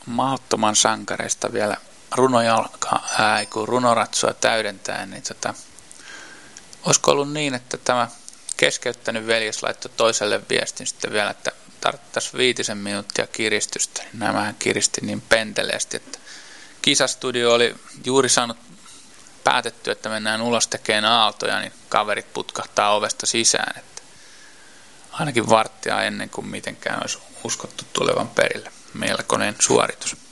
mahdottoman sankareista vielä runoratsua täydentäen, niin olisiko ollut niin, että tämä keskeyttänyt veljes laittoi toiselle viestin sitten vielä, että tarvittaisiin 5 minuuttia kiristystä. Nämähän kiristi niin penteleesti, että kisastudio oli juuri saanut päätetty, että mennään ulos tekemään aaltoja, niin kaverit putkahtaa ovesta sisään. Että ainakin varttia ennen kuin mitenkään olisi uskottu tulevan perille. Melkoinen suoritus.